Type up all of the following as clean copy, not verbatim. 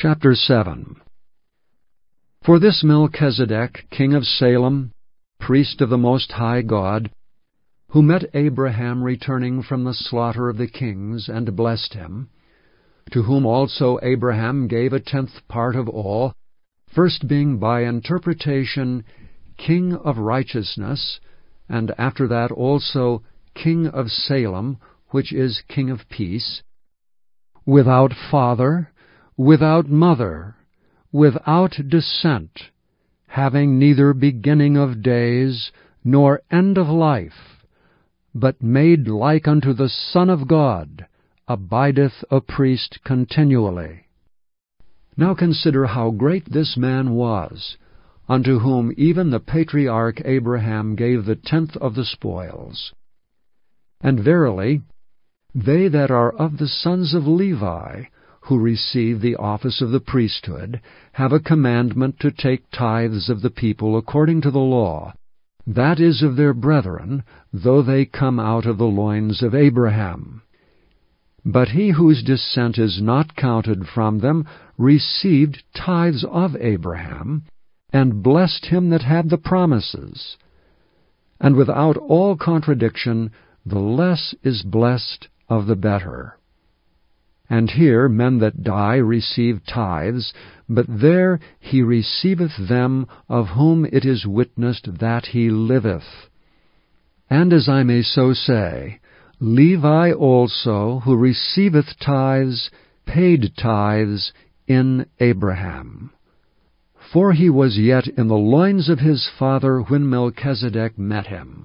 Chapter 7. For this Melchizedek, king of Salem, priest of the Most High God, who met Abraham returning from the slaughter of the kings, and blessed him, to whom also Abraham gave 1/10 part of all, first being by interpretation king of righteousness, and after that also king of Salem, which is king of peace, without father, without mother, without descent, having neither beginning of days nor end of life, but made like unto the Son of God, abideth a priest continually. Now consider how great this man was, unto whom even the patriarch Abraham gave 1/10 of the spoils. And verily, they that are of the sons of Levi, who receive the office of the priesthood, have a commandment to take tithes of the people according to the law, that is of their brethren, though they come out of the loins of Abraham. But he whose descent is not counted from them received tithes of Abraham, and blessed him that had the promises. And without all contradiction, the less is blessed of the better. And here men that die receive tithes, but there he receiveth them of whom it is witnessed that he liveth. And as I may so say, Levi also, who receiveth tithes, paid tithes in Abraham. For he was yet in the loins of his father when Melchizedek met him.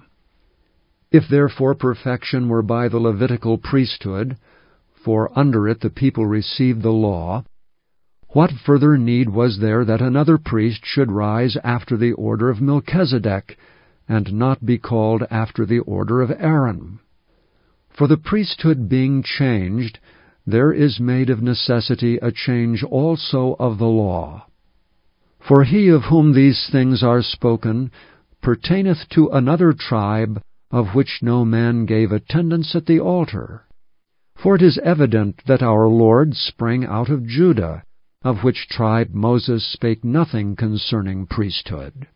If therefore perfection were by the Levitical priesthood, for under it the people received the law, what further need was there that another priest should rise after the order of Melchizedek, and not be called after the order of Aaron? For the priesthood being changed, there is made of necessity a change also of the law. For he of whom these things are spoken pertaineth to another tribe, of which no man gave attendance at the altar. For it is evident that our Lord sprang out of Judah, of which tribe Moses spake nothing concerning priesthood.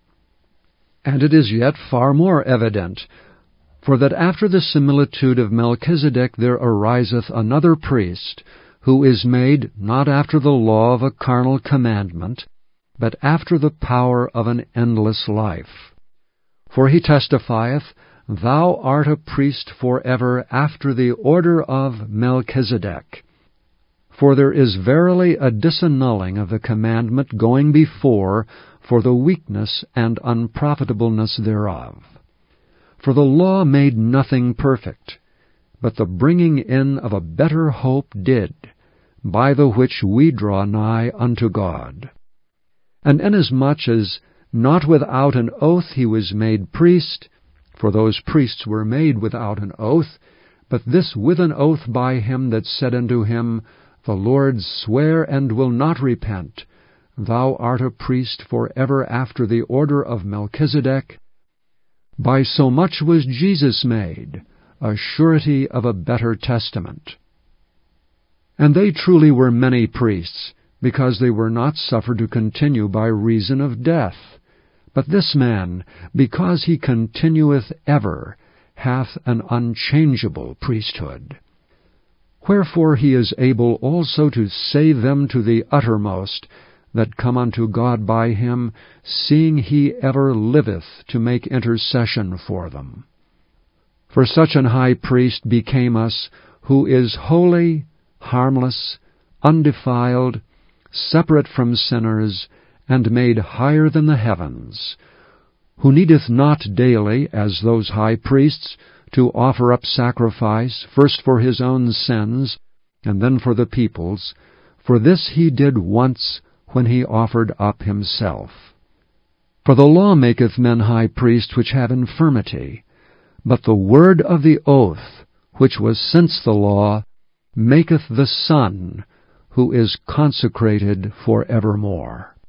And it is yet far more evident, for that after the similitude of Melchizedek there ariseth another priest, who is made not after the law of a carnal commandment, but after the power of an endless life. For he testifieth, Thou art a priest forever after the order of Melchizedek. For there is verily a disannulling of the commandment going before for the weakness and unprofitableness thereof. For the law made nothing perfect, but the bringing in of a better hope did, by the which we draw nigh unto God. And inasmuch as not without an oath he was made priest, for those priests were made without an oath, but this with an oath by him that said unto him, The Lord sware and will not repent, Thou art a priest forever after the order of Melchizedek. By so much was Jesus made, a surety of a better testament. And they truly were many priests, because they were not suffered to continue by reason of death. But this man, because he continueth ever, hath an unchangeable priesthood. Wherefore he is able also to save them to the uttermost, that come unto God by him, seeing he ever liveth to make intercession for them. For such an high priest became us, who is holy, harmless, undefiled, separate from sinners, and made higher than the heavens, who needeth not daily, as those high priests, to offer up sacrifice, first for his own sins, and then for the people's, for this he did once when he offered up himself. For the law maketh men high priests which have infirmity, but the word of the oath, which was since the law, maketh the Son, who is consecrated for evermore.